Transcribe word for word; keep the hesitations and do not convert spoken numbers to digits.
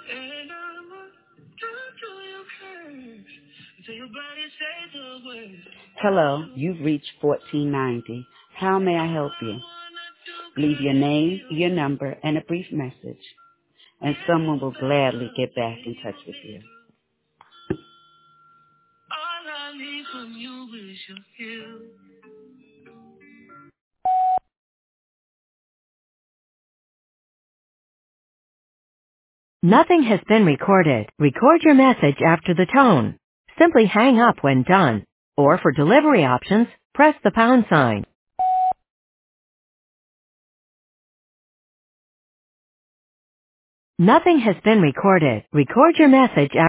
Hello, you've reached fourteen ninety. How may I help you? Leave your name, your number, and a brief message, and someone will gladly get back in touch with you. Nothing has been recorded. Record your message after the tone. Simply hang up when done. Or for delivery options, press the pound sign. Nothing has been recorded. Record your message after